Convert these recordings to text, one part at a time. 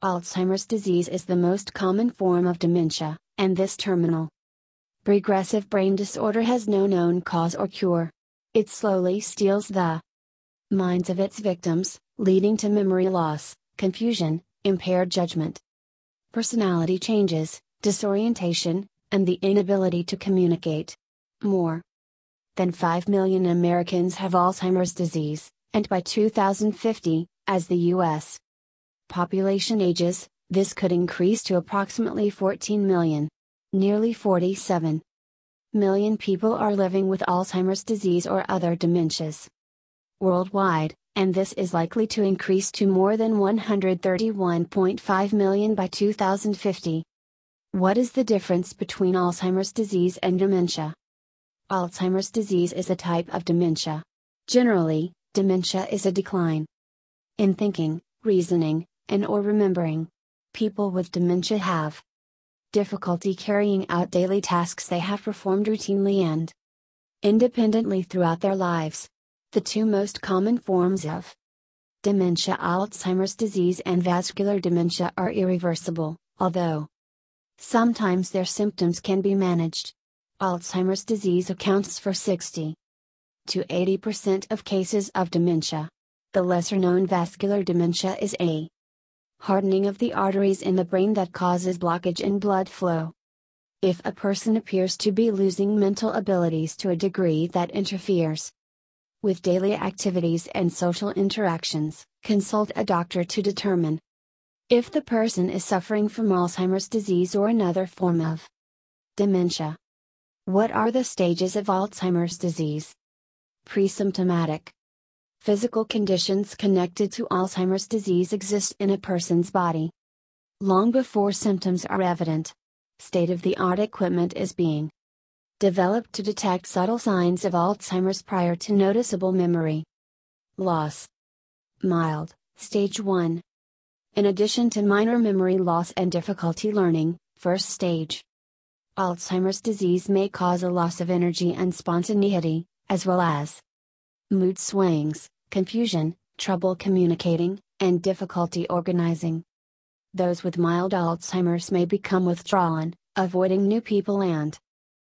Alzheimer's disease is the most common form of dementia, and this terminal progressive brain disorder has no known cause or cure. It slowly steals the minds of its victims, leading to memory loss, confusion, impaired judgment, personality changes, disorientation, and the inability to communicate. More than 5 million Americans have Alzheimer's disease, and by 2050, as the U.S. population ages, this could increase to approximately 14 million. Nearly 47 million people are living with Alzheimer's disease or other dementias worldwide, and this is likely to increase to more than 131.5 million by 2050. What is the difference between Alzheimer's disease and dementia? Alzheimer's disease is a type of dementia. Generally, dementia is a decline in thinking, reasoning, and/or remembering. People with dementia have difficulty carrying out daily tasks they have performed routinely and independently throughout their lives. The two most common forms of dementia, Alzheimer's disease and vascular dementia, are irreversible, although sometimes their symptoms can be managed. Alzheimer's disease accounts for 60 to 80% of cases of dementia. The lesser-known vascular dementia is a hardening of the arteries in the brain that causes blockage in blood flow. If a person appears to be losing mental abilities to a degree that interferes with daily activities and social interactions, consult a doctor to determine if the person is suffering from Alzheimer's disease or another form of dementia. What are the stages of Alzheimer's disease? Presymptomatic. Physical conditions connected to Alzheimer's disease exist in a person's body long before symptoms are evident. State-of-the-art equipment is being developed to detect subtle signs of Alzheimer's prior to noticeable memory loss. Mild, stage 1. In addition to minor memory loss and difficulty learning, first stage Alzheimer's disease may cause a loss of energy and spontaneity, as well as mood swings, confusion, trouble communicating, and difficulty organizing. Those with mild Alzheimer's may become withdrawn, avoiding new people and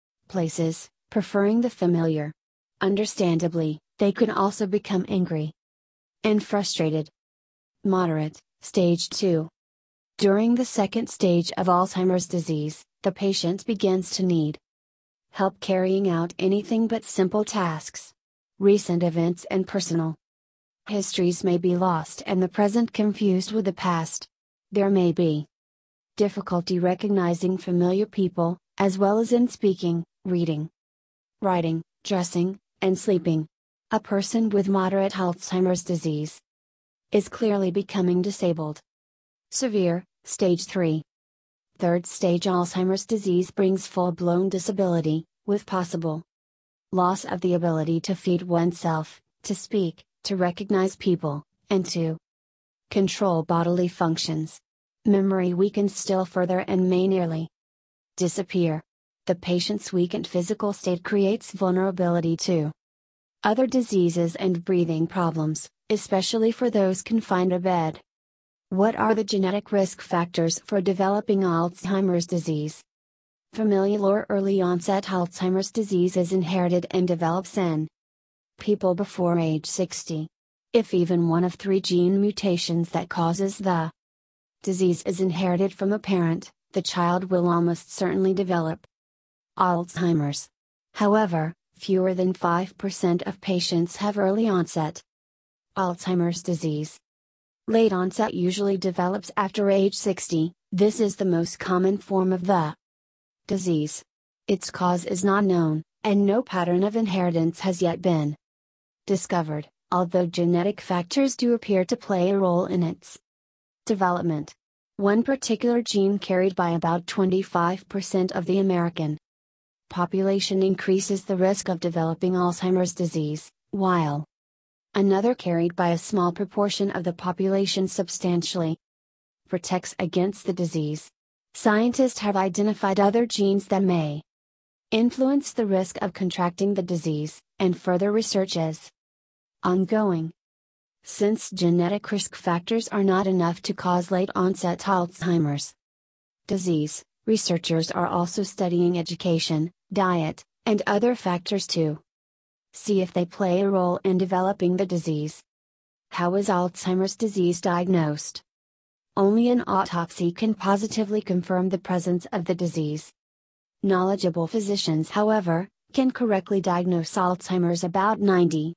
places, preferring the familiar. Understandably, they could also become angry and frustrated. Moderate, stage 2. During the second stage of Alzheimer's disease, the patient begins to need help carrying out anything but simple tasks. Recent events and personal histories may be lost and the present confused with the past. There may be difficulty recognizing familiar people, as well as in speaking, reading, writing, dressing, and sleeping. A person with moderate Alzheimer's disease is clearly becoming disabled. Severe, stage 3. Third stage Alzheimer's disease brings full-blown disability, with possible loss of the ability to feed oneself, to speak, to recognize people, and to control bodily functions. Memory weakens still further and may nearly disappear. The patient's weakened physical state creates vulnerability to other diseases and breathing problems, especially for those confined to bed. What are the genetic risk factors for developing Alzheimer's disease? Familial or early onset Alzheimer's disease is inherited and develops in people before age 60. If even one of 3 gene mutations that causes the disease is inherited from a parent, the child will almost certainly develop Alzheimer's. However, fewer than 5% of patients have early onset Alzheimer's disease. Late onset usually develops after age 60. This is the most common form of the disease. Its cause is not known, and no pattern of inheritance has yet been discovered, although genetic factors do appear to play a role in its development. One particular gene carried by about 25% of the American population increases the risk of developing Alzheimer's disease, while another carried by a small proportion of the population substantially protects against the disease. Scientists have identified other genes that may influence the risk of contracting the disease, and further research is ongoing. since genetic risk factors are not enough to cause late-onset Alzheimer's disease. Researchers are also studying education, diet, and other factors to see if they play a role in developing the disease. How is Alzheimer's disease diagnosed? Only an autopsy can positively confirm the presence of the disease. Knowledgeable physicians, however, can correctly diagnose Alzheimer's about 90%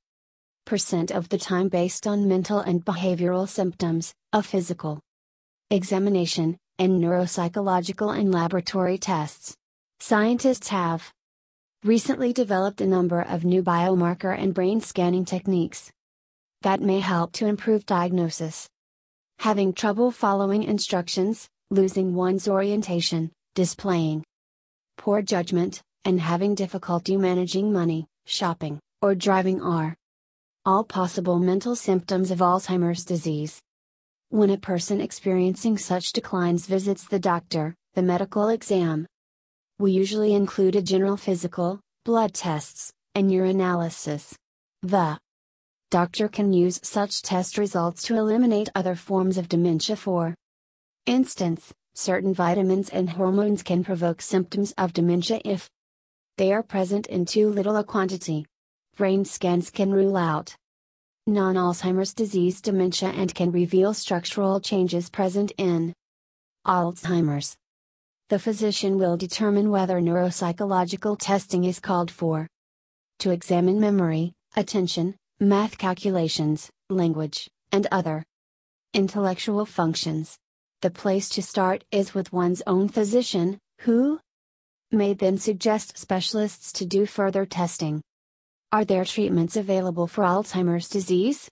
of the time based on mental and behavioral symptoms, a physical examination, and neuropsychological and laboratory tests. Scientists have recently developed a number of new biomarker and brain scanning techniques that may help to improve diagnosis. Having trouble following instructions, losing one's orientation, displaying poor judgment, and having difficulty managing money, shopping, or driving are all possible mental symptoms of Alzheimer's disease. When a person experiencing such declines visits the doctor, the medical exam will usually include a general physical, blood tests, and urinalysis. The doctor can use such test results to eliminate other forms of dementia. For instance, certain vitamins and hormones can provoke symptoms of dementia if they are present in too little a quantity. Brain scans can rule out non-Alzheimer's disease dementia and can reveal structural changes present in Alzheimer's. The physician will determine whether neuropsychological testing is called for to examine memory, attention, math calculations, language, and other intellectual functions. The place to start is with one's own physician, who may then suggest specialists to do further testing. Are there treatments available for Alzheimer's disease?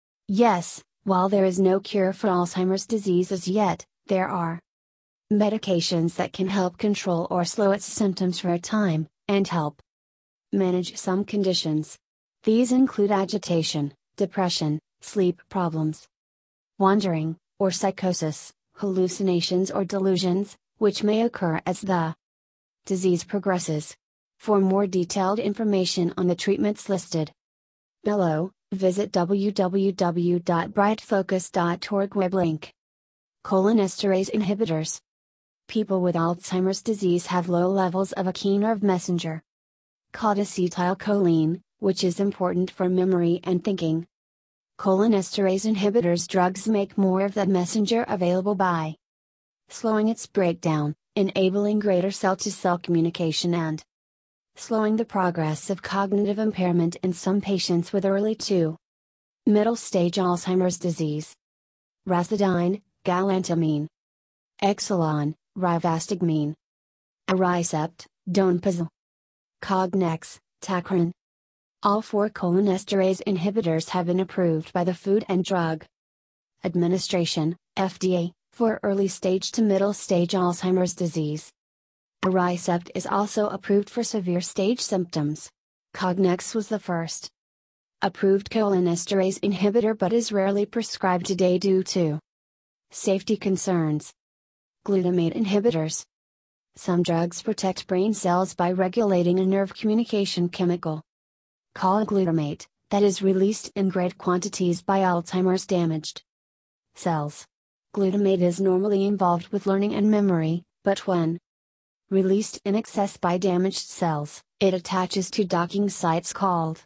Yes, while there is no cure for Alzheimer's disease as yet, there are medications that can help control or slow its symptoms for a time, and help manage some conditions. These include agitation, depression, sleep problems, wandering, or psychosis, hallucinations or delusions, which may occur as the disease progresses. For more detailed information on the treatments listed below, visit www.brightfocus.org web link. Cholinesterase inhibitors. People with Alzheimer's disease have low levels of a key nerve messenger called acetylcholine, which is important for memory and thinking. Cholinesterase inhibitors drugs make more of that messenger available by slowing its breakdown, enabling greater cell-to-cell communication and slowing the progress of cognitive impairment in some patients with early to middle stage Alzheimer's disease. Razidine, galantamine, Exelon, rivastigmine, Aricept, Donepezil, Cognex, Tacron. All 4 cholinesterase inhibitors have been approved by the Food and Drug Administration, FDA, for early stage to middle stage Alzheimer's disease. Aricept is also approved for severe stage symptoms. Cognex was the first approved cholinesterase inhibitor but is rarely prescribed today due to safety concerns. Glutamate inhibitors. Some drugs protect brain cells by regulating a nerve communication chemical called glutamate, that is released in great quantities by Alzheimer's damaged cells. Glutamate is normally involved with learning and memory, but when released in excess by damaged cells, it attaches to docking sites called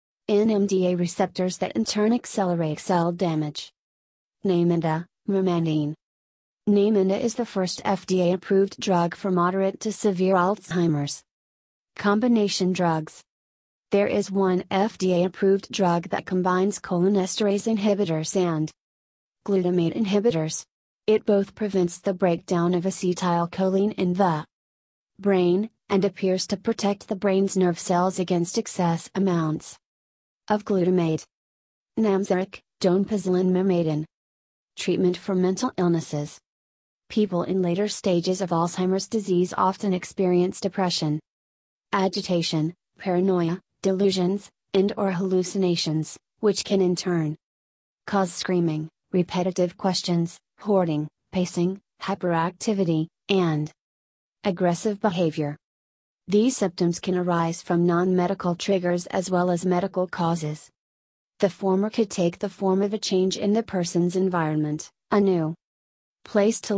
NMDA receptors that in turn accelerate cell damage. Namenda, memandine. Namenda is the first FDA-approved drug for moderate to severe Alzheimer's. Combination drugs. There is one FDA-approved drug that combines cholinesterase inhibitors and glutamate inhibitors. It both prevents the breakdown of acetylcholine in the brain, and appears to protect the brain's nerve cells against excess amounts of glutamate. Namzaric, Donepezil and Memandine. Treatment for mental illnesses. People in later stages of Alzheimer's disease often experience depression, agitation, paranoia, delusions, and/or hallucinations, which can in turn cause screaming, repetitive questions, hoarding, pacing, hyperactivity, and aggressive behavior. These symptoms can arise from non-medical triggers as well as medical causes. The former could take the form of a change in the person's environment, a new place to